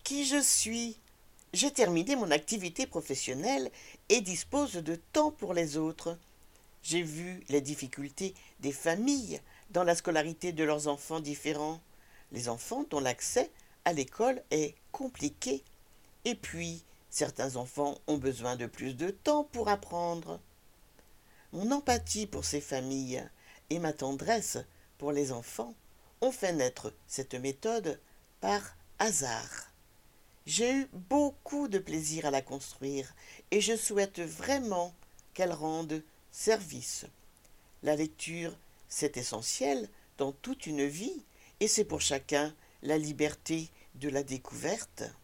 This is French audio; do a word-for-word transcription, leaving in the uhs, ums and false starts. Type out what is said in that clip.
qui je suis. J'ai terminé mon activité professionnelle et dispose de temps pour les autres. J'ai vu les difficultés des familles dans la scolarité de leurs enfants différents, les enfants dont l'accès à l'école est compliqué. Et puis, certains enfants ont besoin de plus de temps pour apprendre. Mon empathie pour ces familles et ma tendresse pour les enfants ont fait naître cette méthode par hasard. J'ai eu beaucoup de plaisir à la construire et je souhaite vraiment qu'elle rende service. La lecture, c'est essentiel dans toute une vie et c'est pour chacun la liberté de la découverte.